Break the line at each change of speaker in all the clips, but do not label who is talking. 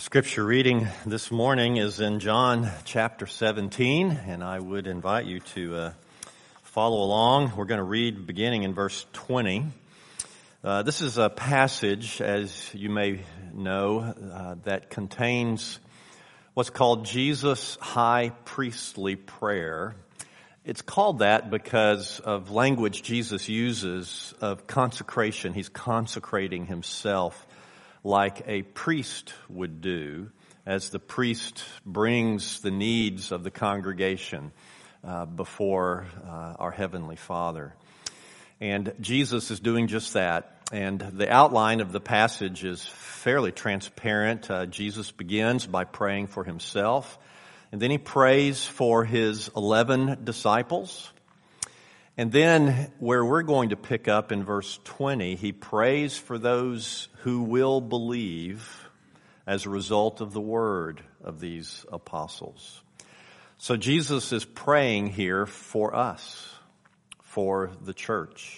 Scripture reading this morning is in John chapter 17, and I would invite you to follow along. We're going to read beginning in verse 20. This is a passage, as you may know, that contains what's called Jesus' high priestly prayer. It's called that because of language Jesus uses of consecration. He's consecrating himself like a priest would do, as the priest brings the needs of the congregation before our Heavenly Father. And Jesus is doing just that. And the outline of the passage is fairly transparent. Jesus begins by praying for himself, and then he prays for his 11 disciples. And then where we're going to pick up in verse 20, he prays for those who will believe as a result of the word of these apostles. So Jesus is praying here for us, for the church.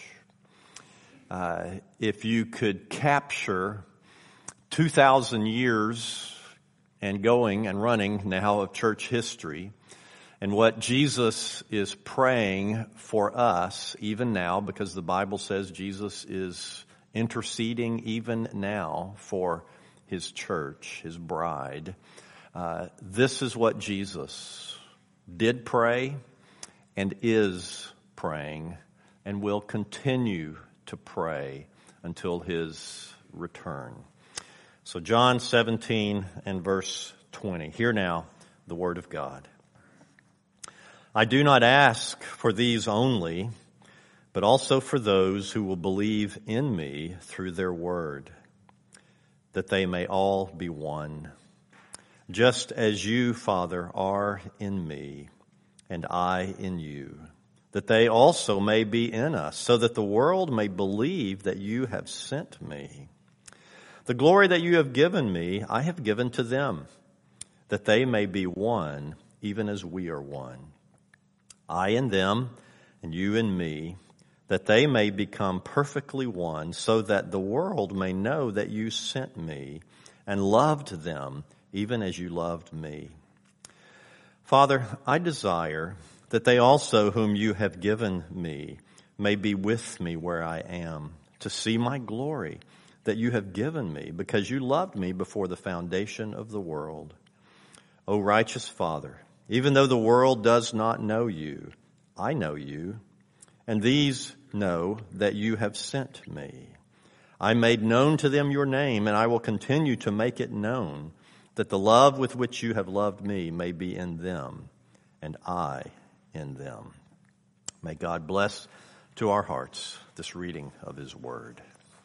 If you could capture 2,000 years and going and running now of church history, and what Jesus is praying for us even now, because the Bible says Jesus is interceding even now for his church, his bride. This is what Jesus did pray and is praying and will continue to pray until his return. So John 17 and verse 20. Hear now the word of God. I do not ask for these only, but also for those who will believe in me through their word, that they may all be one, just as you, Father, are in me, and I in you, that they also may be in us, so that the world may believe that you have sent me. The glory that you have given me, I have given to them, that they may be one, even as we are one. I in them, and you in me, that they may become perfectly one, so that the world may know that you sent me and loved them, even as you loved me. Father, I desire that they also whom you have given me may be with me where I am, to see my glory that you have given me, because you loved me before the foundation of the world. O righteous Father, even though the world does not know you, I know you, and these know that you have sent me. I made known to them your name, and I will continue to make it known, that the love with which you have loved me may be in them, and I in them. May God bless to our hearts this reading of his word.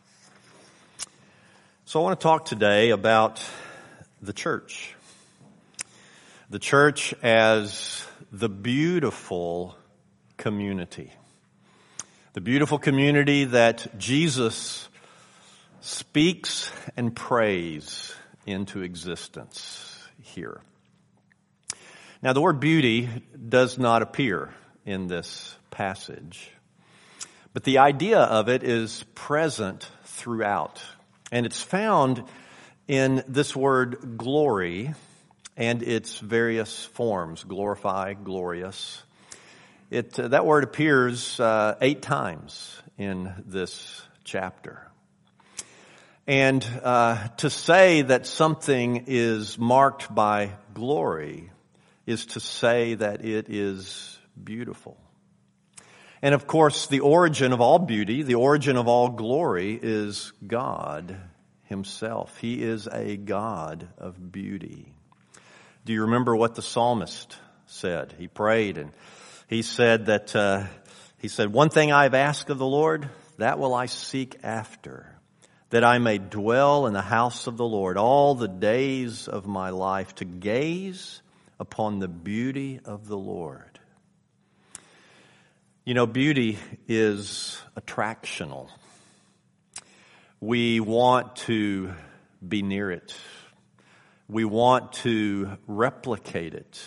So I want to talk today about the church. The church as the beautiful community. The beautiful community that Jesus speaks and prays into existence here. Now, the word beauty does not appear in this passage, but the idea of it is present throughout. And it's found in this word glory and its various forms: glorify, glorious. That word appears 8 times in this chapter. And to say that something is marked by glory is to say that it is beautiful. And of course, the origin of all beauty, the origin of all glory is God himself. He is a God of beauty. Do you remember what the psalmist said? He prayed and he said that, one thing I've asked of the Lord, that will I seek after, that I may dwell in the house of the Lord all the days of my life, to gaze upon the beauty of the Lord. You know, beauty is attractional. We want to be near it. We want to replicate it.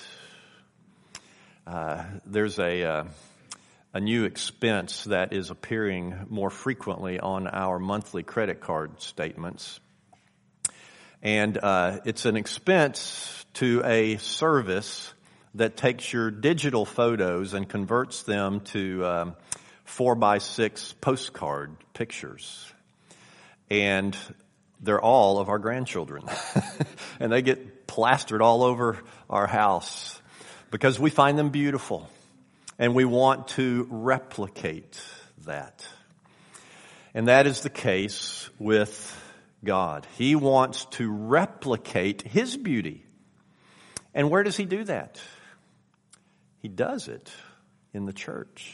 There's a new expense that is appearing more frequently on our monthly credit card statements. And it's an expense to a service that takes your digital photos and converts them to 4x6 postcard pictures. And they're all of our grandchildren. And they get plastered all over our house because we find them beautiful. And we want to replicate that. And that is the case with God. He wants to replicate His beauty. And where does He do that? He does it in the church.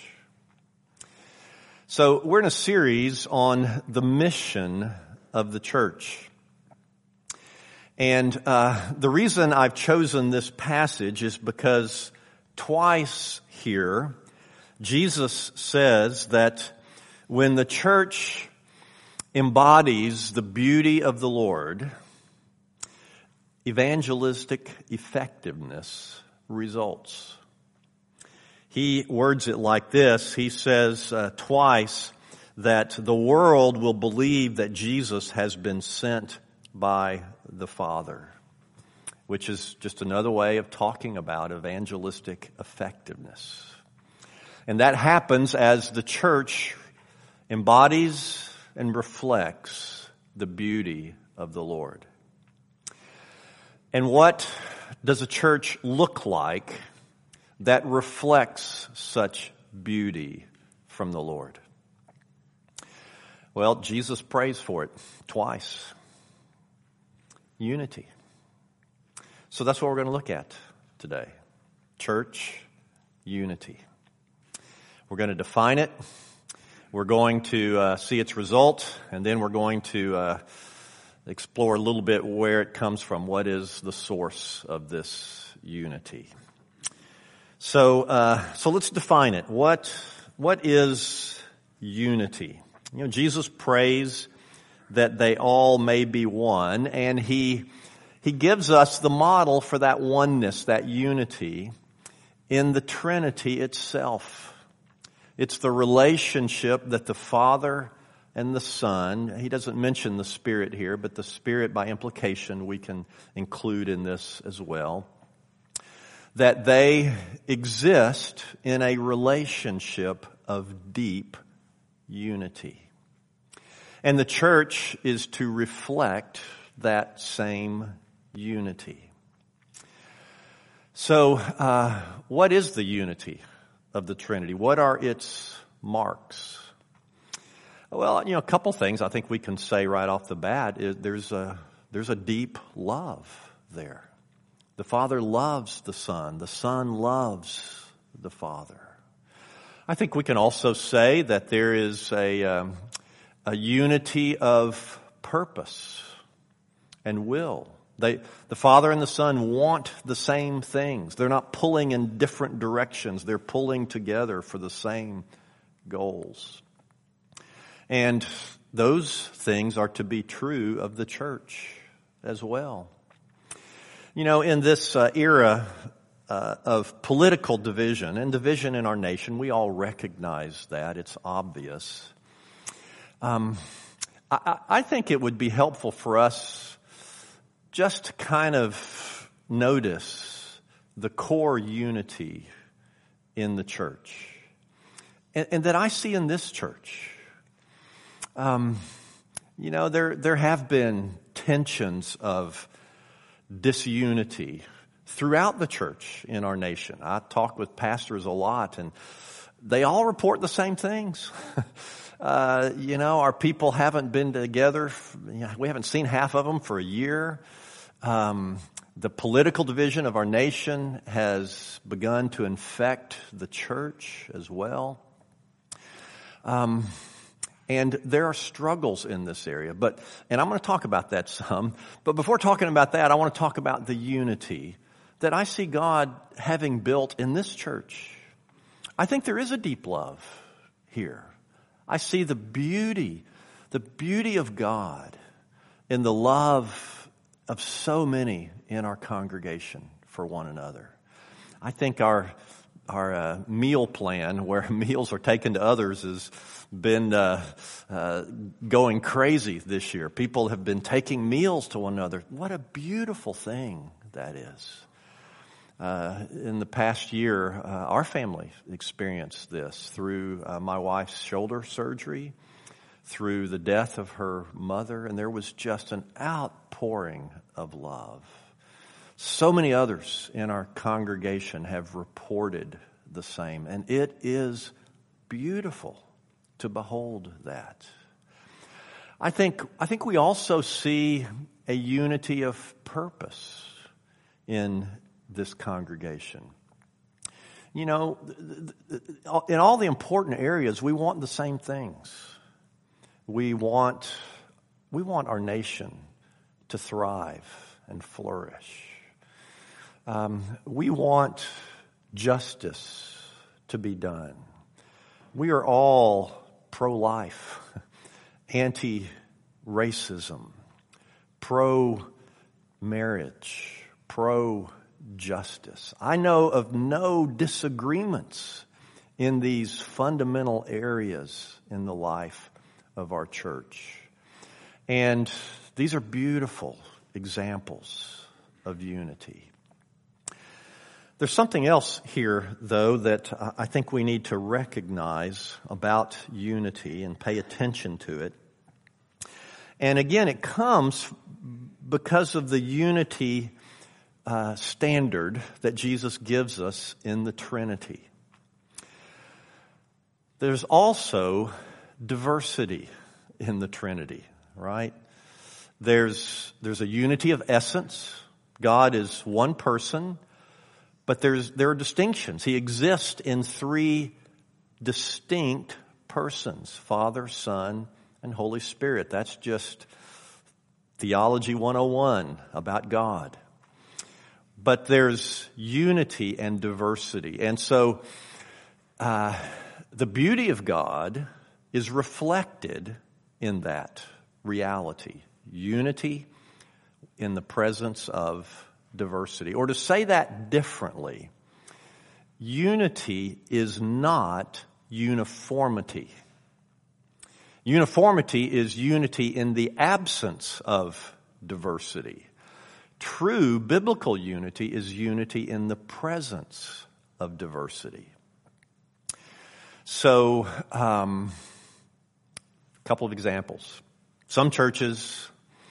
So we're in a series on the mission of the church. And the reason I've chosen this passage is because twice here, Jesus says that when the church embodies the beauty of the Lord, evangelistic effectiveness results. He words it like this. He says twice that the world will believe that Jesus has been sent by the Father, which is just another way of talking about evangelistic effectiveness. And that happens as the church embodies and reflects the beauty of the Lord. And what does a church look like that reflects such beauty from the Lord? Well, Jesus prays for it twice. Unity. So that's what we're going to look at today. Church unity. We're going to define it. We're going to see its result, and then we're going to explore a little bit where it comes from. What is the source of this unity? So let's define it. What is unity? You know, Jesus prays that they all may be one, and He gives us the model for that oneness, that unity, in the Trinity itself. It's the relationship that the Father and the Son, He doesn't mention the Spirit here, but the Spirit by implication we can include in this as well, that they exist in a relationship of deep unity. And the church is to reflect that same unity. So, what is the unity of the Trinity? What are its marks? Well, you know, a couple things I think we can say right off the bat. There's a deep love there. The Father loves the Son. The Son loves the Father. I think we can also say that there is a unity of purpose and will. The Father and the Son want the same things. They're not pulling in different directions. They're pulling together for the same goals. And those things are to be true of the church as well. You know, in this era of political division and division in our nation, we all recognize that. It's obvious. I think it would be helpful for us just to kind of notice the core unity in the church. And that I see in this church. You know, there have been tensions of disunity throughout the church in our nation. I talk with pastors a lot, and they all report the same things. You know, our people haven't been together. We haven't seen half of them for a year. The political division of our nation has begun to infect the church as well. And there are struggles in this area, and I'm going to talk about that some. But before talking about that, I want to talk about the unity that I see God having built in this church. I think there is a deep love here. I see the beauty of God in the love of so many in our congregation for one another. I think our meal plan where meals are taken to others has been going crazy this year. People have been taking meals to one another. What a beautiful thing that is. In the past year, our family experienced this through my wife's shoulder surgery, through the death of her mother, and there was just an outpouring of love. So many others in our congregation have reported the same, and it is beautiful to behold that. I think we also see a unity of purpose in this congregation. You know, in all the important areas, we want the same things. We want our nation to thrive and flourish. We want justice to be done. We are all pro-life, anti-racism, pro-marriage, pro-justice. I know of no disagreements in these fundamental areas in the life of our church. And these are beautiful examples of unity. There's something else here, though, that I think we need to recognize about unity and pay attention to it. And again, it comes because of the unity standard that Jesus gives us in the Trinity. There's also diversity in the Trinity, right? There's a unity of essence. God is one person, but there are distinctions. He exists in three distinct persons: Father, Son, and Holy Spirit. That's just Theology 101 about God. But there's unity and diversity. And so the beauty of God is reflected in that reality. Unity in the presence of diversity. Or to say that differently, unity is not uniformity. Uniformity is unity in the absence of diversity. True biblical unity is unity in the presence of diversity. So, a couple of examples. Some churches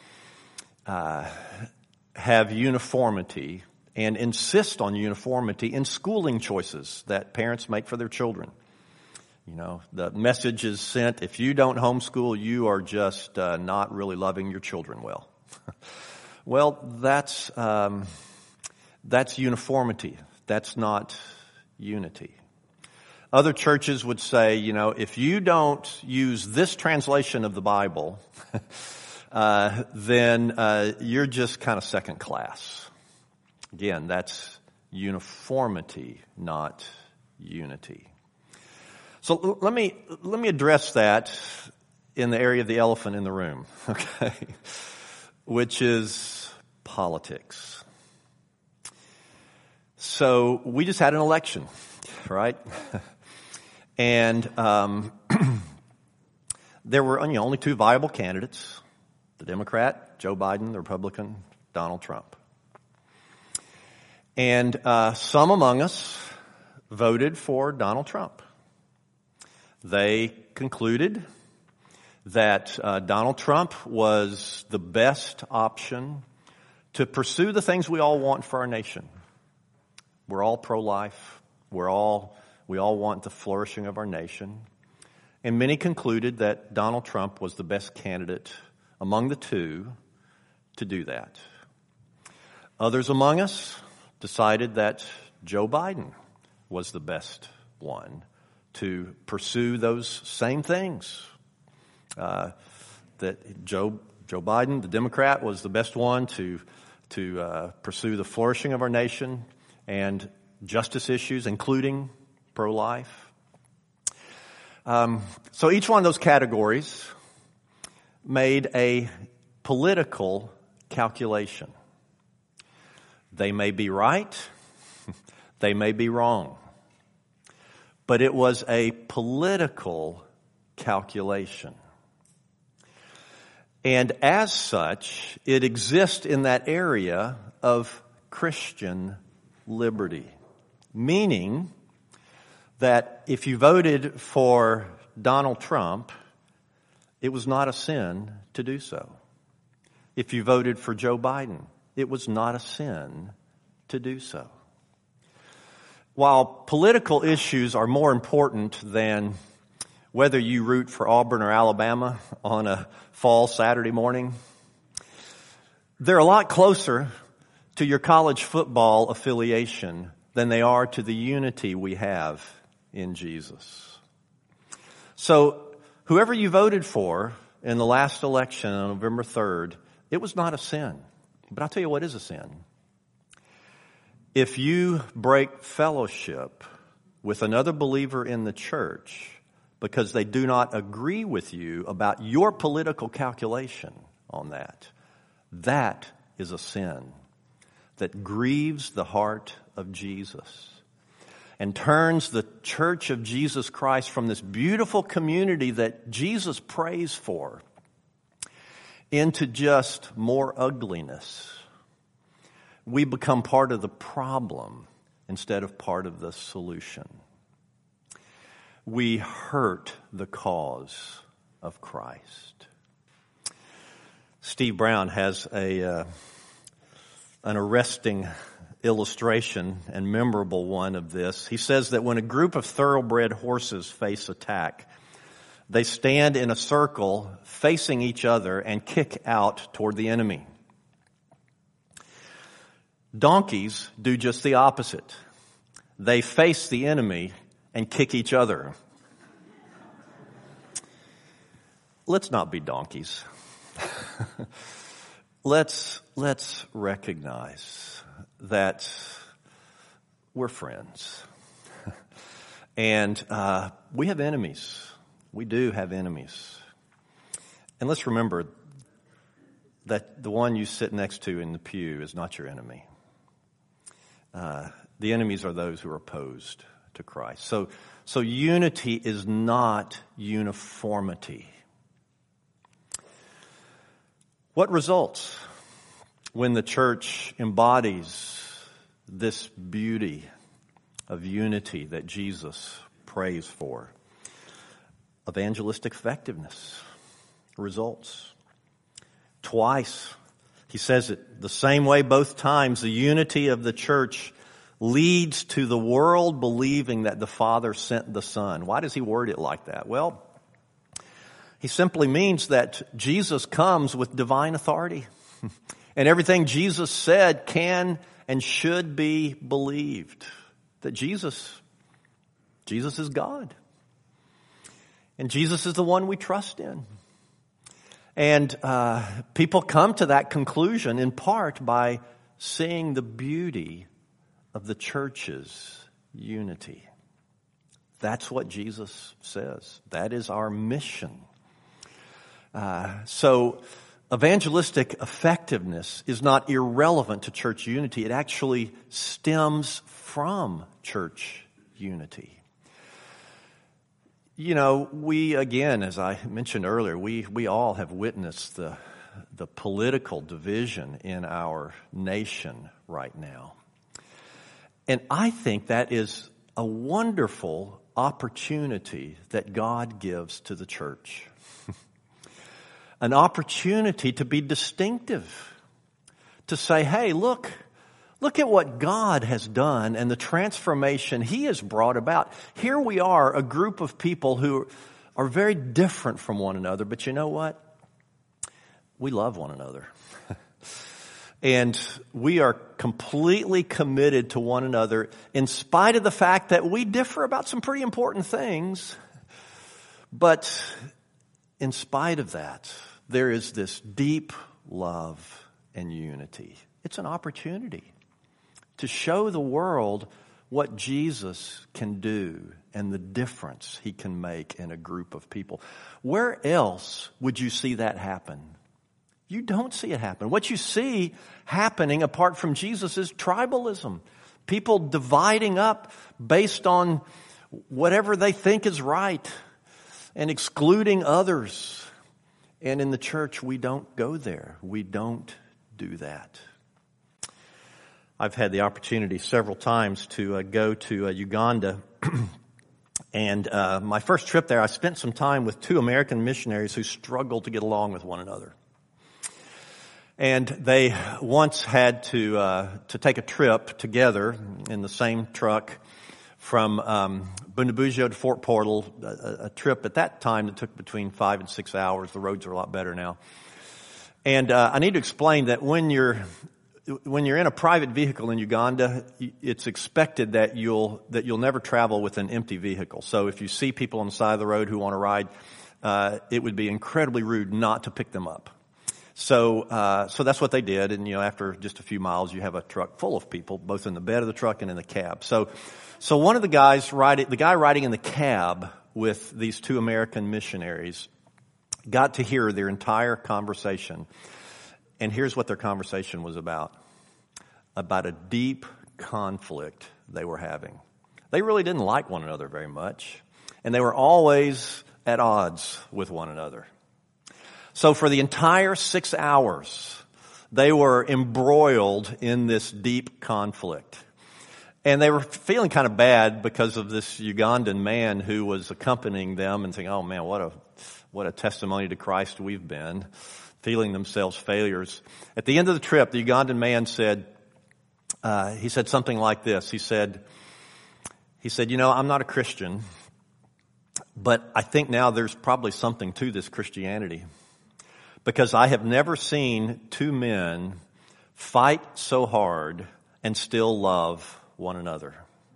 have uniformity and insist on uniformity in schooling choices that parents make for their children. You know, the message is sent: if you don't homeschool, you are just not really loving your children well. Well, that's uniformity. That's not unity. Other churches would say, you know, if you don't use this translation of the Bible, then you're just kind of second class. Again, that's uniformity, not unity. So let me address that in the area of the elephant in the room, okay, which is politics. So we just had an election, right? And there were only two viable candidates: the Democrat, Joe Biden; the Republican, Donald Trump. And some among us voted for Donald Trump. They concluded that Donald Trump was the best option to pursue the things we all want for our nation. We're all pro-life. We all want the flourishing of our nation. And many concluded that Donald Trump was the best candidate among the two to do that. Others among us decided that Joe Biden was the best one to pursue those same things. That Joe Biden, the Democrat, was the best one to pursue the flourishing of our nation and justice issues, including pro-life. So each one of those categories made a political but it was a political calculation. And as such, it exists in that area of Christian liberty, meaning that if you voted for Donald Trump, it was not a sin to do so. If you voted for Joe Biden, it was not a sin to do so. While political issues are more important than whether you root for Auburn or Alabama on a fall Saturday morning, they're a lot closer to your college football affiliation than they are to the unity we have in Jesus. So whoever you voted for in the last election on November 3rd, it was not a sin. But I'll tell you what is a sin. If you break fellowship with another believer in the church because they do not agree with you about your political calculation on that, that is a sin that grieves the heart of Jesus and turns the church of Jesus Christ from this beautiful community that Jesus prays for into just more ugliness. We become part of the problem instead of part of the solution. We hurt the cause of Christ. Steve Brown has an arresting illustration and memorable one of this. He says that when a group of thoroughbred horses face attack, they stand in a circle facing each other and kick out toward the enemy. Donkeys do just the opposite. They face the enemy and kick each other. Let's not be donkeys. Let's recognize that we're friends. And we have enemies. We do have enemies. And let's remember that the one you sit next to in the pew is not your enemy. The enemies are those who are opposed to Christ. So unity is not uniformity. What results when the church embodies this beauty of unity that Jesus prays for? Evangelistic effectiveness results. Twice, he says it the same way both times. The unity of the church leads to the world believing that the Father sent the Son. Why does he word it like that? Well, he simply means that Jesus comes with divine authority. And everything Jesus said can and should be believed. That Jesus is God. And Jesus is the one we trust in. And people come to that conclusion in part by seeing the beauty of the church's unity. That's what Jesus says. That is our mission. So evangelistic effectiveness is not irrelevant to church unity. It actually stems from church unity. You know, we, again, as I mentioned earlier, we all have witnessed the political division in our nation right now. And I think that is a wonderful opportunity that God gives to the church. An opportunity to be distinctive. To say, hey, look at what God has done and the transformation He has brought about. Here we are, a group of people who are very different from one another, but you know what? We love one another. And we are completely committed to one another in spite of the fact that we differ about some pretty important things. But in spite of that, there is this deep love and unity. It's an opportunity to show the world what Jesus can do and the difference He can make in a group of people. Where else would you see that happen? You don't see it happen. What you see happening apart from Jesus is tribalism. People dividing up based on whatever they think is right and excluding others. And in the church, we don't go there. We don't do that. I've had the opportunity several times to go to Uganda. And my first trip there, I spent some time with two American missionaries who struggled to get along with one another. And they once had to take a trip together in the same truck from Bundabujo to Fort Portal, a trip at that time that took between 5 and 6 hours. The roads are a lot better now. And I need to explain that when you're in a private vehicle in Uganda, it's expected that you'll never travel with an empty vehicle. So if you see people on the side of the road who want to ride, it would be incredibly rude not to pick them up. So that's what they did. And, after just a few miles, you have a truck full of people, both in the bed of the truck and in the cab. So one of the guy riding in the cab with these two American missionaries got to hear their entire conversation. And here's what their conversation was about a deep conflict they were having. They really didn't like one another very much, and they were always at odds with one another. So for the entire 6 hours, they were embroiled in this deep conflict. And they were feeling kind of bad because of this Ugandan man who was accompanying them and saying, oh man, what a testimony to Christ we've been, feeling themselves failures. At the end of the trip, the Ugandan man said something like this. He said, I'm not a Christian, but I think now there's probably something to this Christianity, because I have never seen two men fight so hard and still love one another.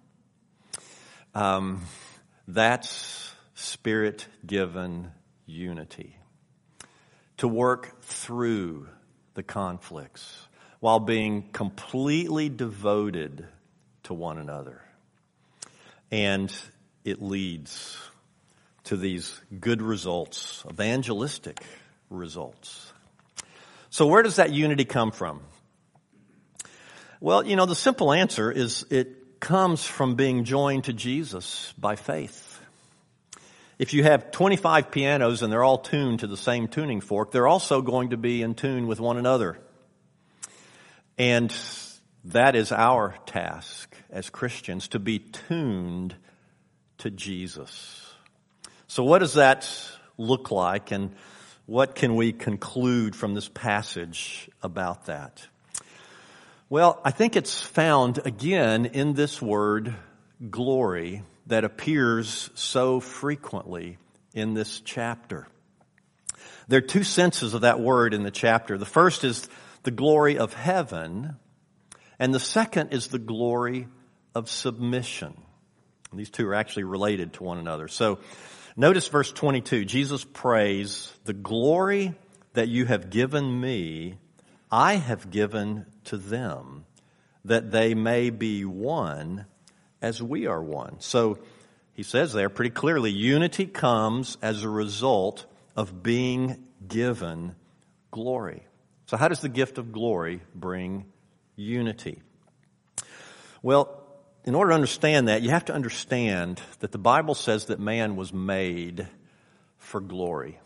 That's Spirit-given unity. To work through the conflicts while being completely devoted to one another. And it leads to these good results, evangelistic results. So where does that unity come from? Well, the simple answer is it comes from being joined to Jesus by faith. If you have 25 pianos and they're all tuned to the same tuning fork, they're also going to be in tune with one another. And that is our task as Christians, to be tuned to Jesus. So what does that look like, and what can we conclude from this passage about that? Well, I think it's found again in this word glory that appears so frequently in this chapter. There are two senses of that word in the chapter. The first is the glory of heaven, and the second is the glory of submission. And these two are actually related to one another. So notice verse 22. Jesus prays, "The glory that you have given me, I have given to them, that they may be one as we are one." So he says there pretty clearly, unity comes as a result of being given glory. So how does the gift of glory bring unity? Well, in order to understand that, you have to understand that the Bible says that man was made for glory.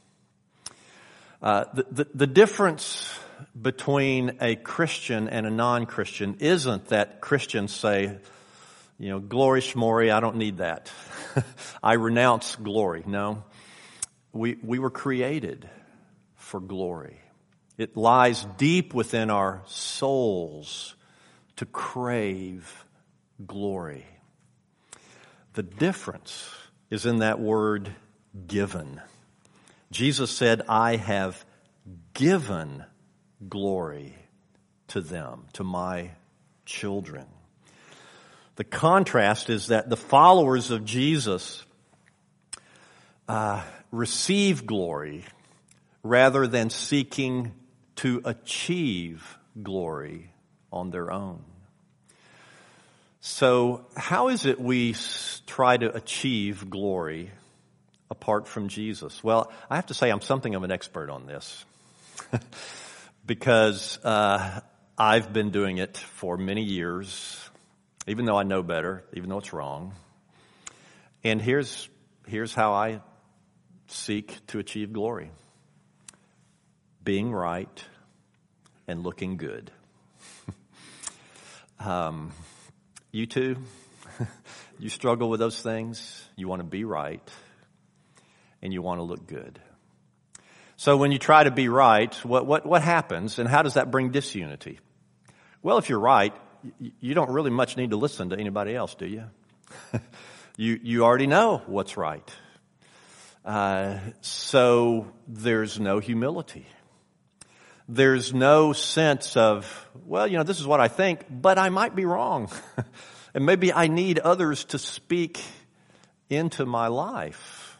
The difference between a Christian and a non-Christian isn't that Christians say, glory schmory, I don't need that. I renounce glory. No, we were created for glory. It lies deep within our souls to crave glory. The difference is in that word given. Jesus said, I have given glory to them, to my children. The contrast is that the followers of Jesus receive glory rather than seeking to achieve glory on their own. So how is it we try to achieve glory apart from Jesus? Well, I have to say I'm something of an expert on this because I've been doing it for many years, even though I know better, even though it's wrong. And here's how I seek to achieve glory. Being right and looking good. You too? You struggle with those things? You want to be right and you want to look good. So when you try to be right, what happens, and how does that bring disunity? Well, if you're right, you don't really much need to listen to anybody else, do you? You already know what's right. So there's no humility. There's no sense of, well, this is what I think, but I might be wrong. And maybe I need others to speak into my life.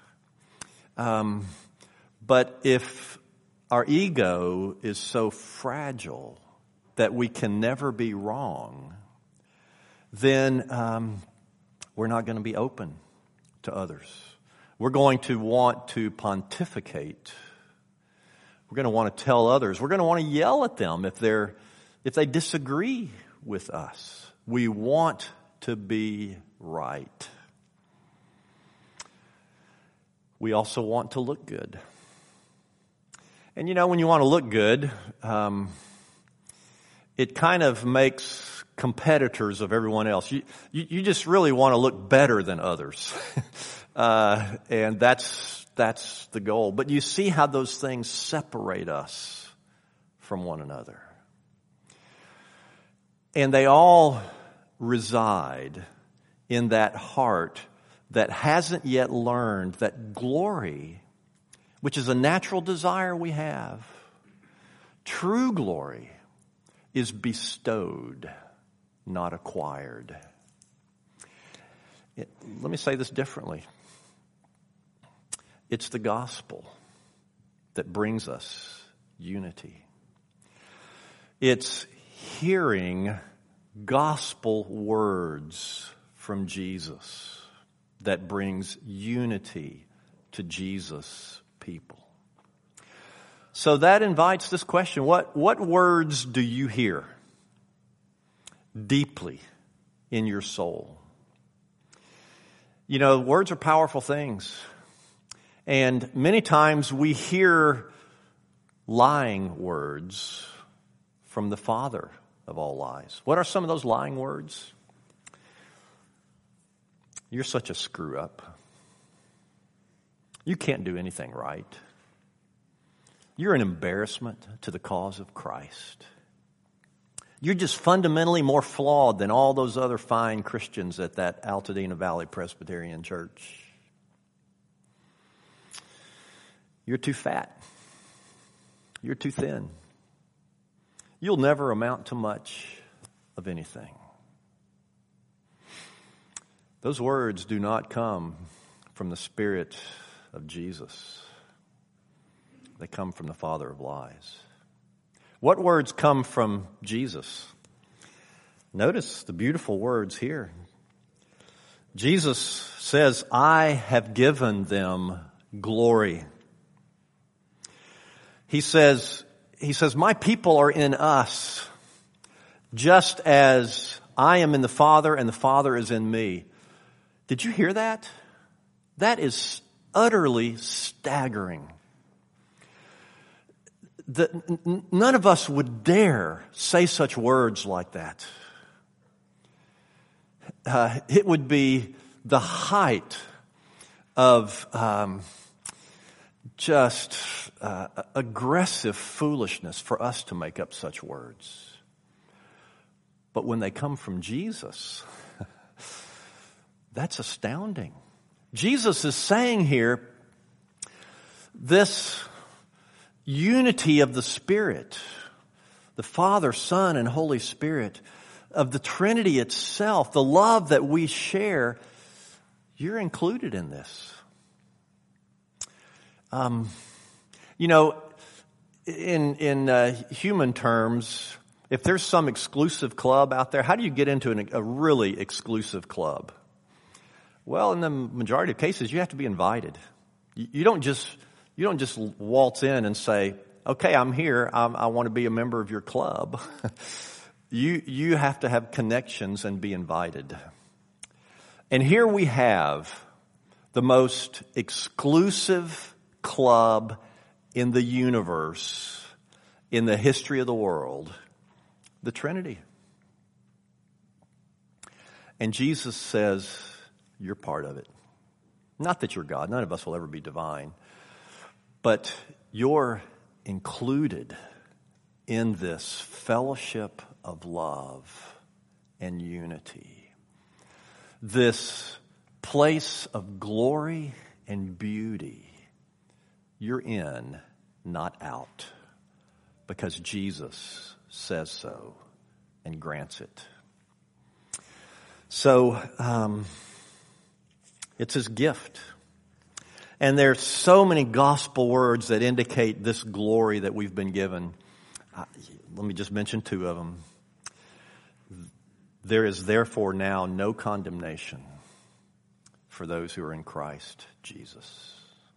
But if our ego is so fragile that we can never be wrong, then we're not going to be open to others. We're going to want to pontificate. We're going to want to tell others. We're going to want to yell at them if they disagree with us. We want to be right. We also want to look good. And when you want to look good, it kind of makes competitors of everyone else. You just really want to look better than others. And that's the goal. But you see how those things separate us from one another. And they all reside in that heart that hasn't yet learned that glory, which is a natural desire we have, true glory is bestowed, not acquired. Let me say this differently. It's the gospel that brings us unity. It's hearing gospel words from Jesus that brings unity to Jesus' people. So that invites this question, what words do you hear deeply in your soul? Words are powerful things. And many times we hear lying words from the father of all lies. What are some of those lying words? You're such a screw up. You can't do anything right. You're an embarrassment to the cause of Christ. You're just fundamentally more flawed than all those other fine Christians at that Altadena Valley Presbyterian Church. You're too fat. You're too thin. You'll never amount to much of anything. Those words do not come from the Spirit of Jesus. They come from the father of lies. What words come from Jesus? Notice the beautiful words here. Jesus says, I have given them glory. He says, my people are in us, just as I am in the Father and the Father is in me. Did you hear that? That is utterly staggering. None of us would dare say such words like that. It would be the height of aggressive foolishness for us to make up such words. But when they come from Jesus, that's astounding. Jesus is saying here, this unity of the Spirit, the Father, Son, and Holy Spirit, of the Trinity itself, the love that we share, you're included in this. In human terms, if there's some exclusive club out there, how do you get into a really exclusive club? Well, in the majority of cases, you have to be invited. You don't just waltz in and say, okay, I'm here. I want to be a member of your club. You have to have connections and be invited. And here we have the most exclusive club in the universe, in the history of the world, the Trinity. And Jesus says, you're part of it. Not that you're God. None of us will ever be divine. But you're included in this fellowship of love and unity. This place of glory and beauty. You're in, not out. Because Jesus says so and grants it. So, it's His gift. And there's so many gospel words that indicate this glory that we've been given. Let me just mention two of them. There is therefore now no condemnation for those who are in Christ Jesus.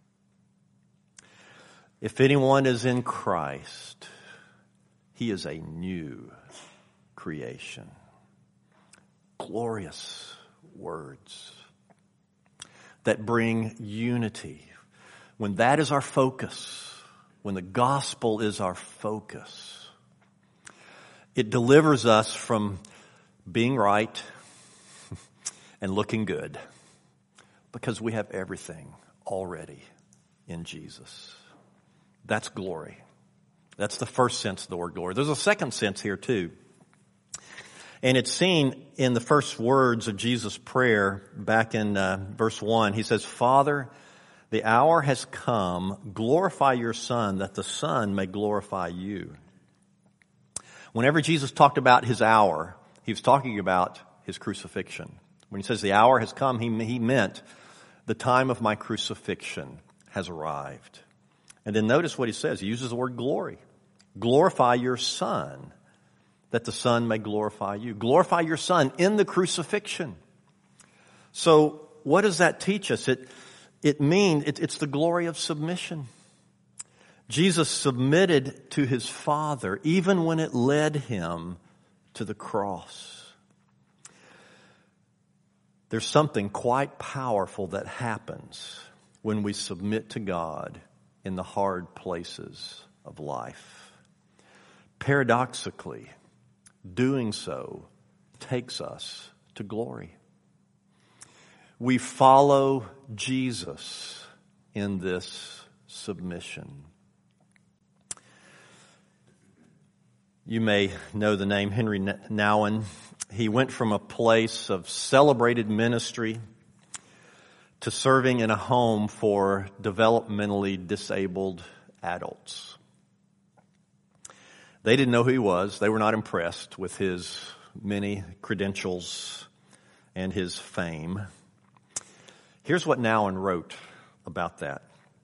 If anyone is in Christ, he is a new creation. Glorious words that bring unity. When that is our focus, when the gospel is our focus, it delivers us from being right and looking good because we have everything already in Jesus. That's glory. That's the first sense of the word glory. There's a second sense here too. And it's seen in the first words of Jesus' prayer back in verse 1. He says, Father, the hour has come. Glorify your Son, that the Son may glorify you. Whenever Jesus talked about His hour, He was talking about His crucifixion. When He says the hour has come, He meant the time of my crucifixion has arrived. And then notice what He says. He uses the word glory. Glorify your Son, that the Son may glorify you. Glorify your Son in the crucifixion. So what does that teach us? It means it's the glory of submission. Jesus submitted to His Father even when it led Him to the cross. There's something quite powerful that happens when we submit to God in the hard places of life. Paradoxically, doing so takes us to glory. We follow Jesus in this submission. You may know the name Henry Nouwen. He went from a place of celebrated ministry to serving in a home for developmentally disabled adults. They didn't know who he was. They were not impressed with his many credentials and his fame. Here's what Nouwen wrote about that.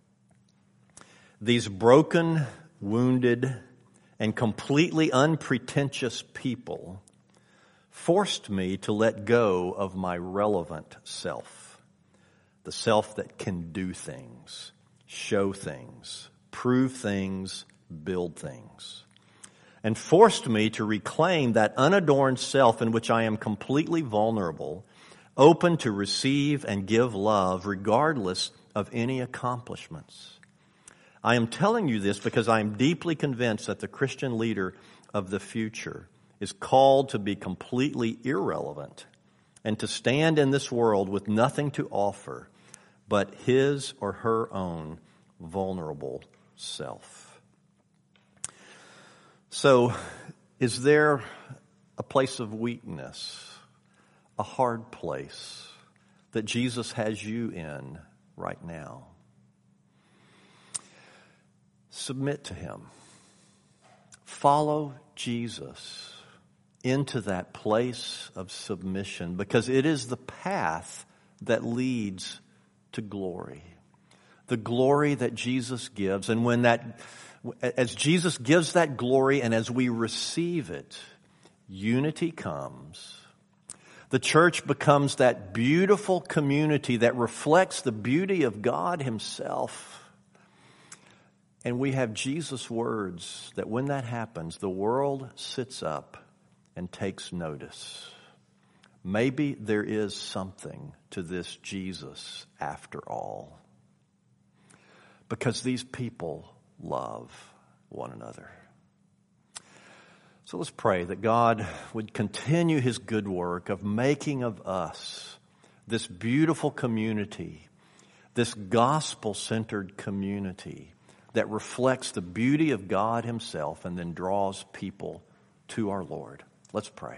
These broken, wounded, and completely unpretentious people forced me to let go of my relevant self. The self that can do things, show things, prove things, build things. And forced me to reclaim that unadorned self in which I am completely vulnerable, open to receive and give love regardless of any accomplishments. I am telling you this because I am deeply convinced that the Christian leader of the future is called to be completely irrelevant and to stand in this world with nothing to offer but his or her own vulnerable self. So, is there a place of weakness, a hard place that Jesus has you in right now? Submit to Him. Follow Jesus into that place of submission because it is the path that leads to glory. The glory that Jesus gives. And as Jesus gives that glory and as we receive it, unity comes. The church becomes that beautiful community that reflects the beauty of God Himself. And we have Jesus' words that when that happens, the world sits up and takes notice. maybe there is something to this Jesus after all. Because these people love one another. So let's pray that God would continue his good work of making of us this beautiful community, this gospel-centered community that reflects the beauty of God himself and then draws people to our Lord. Let's pray.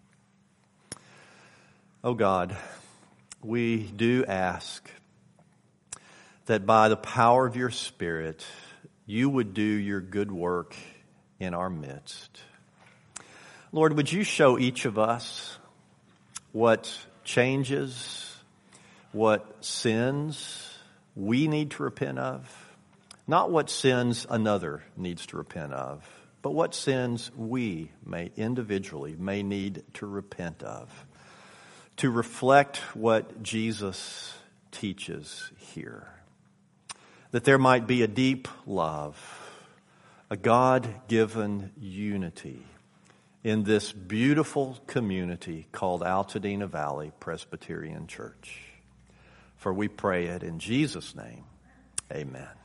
Oh God, we do ask that by the power of your Spirit, you would do your good work in our midst. Lord, would you show each of us what changes, what sins we need to repent of? Not what sins another needs to repent of, but what sins we individually may need to repent of, to reflect what Jesus teaches here. That there might be a deep love, a God-given unity in this beautiful community called Altadena Valley Presbyterian Church. For we pray it in Jesus' name. Amen.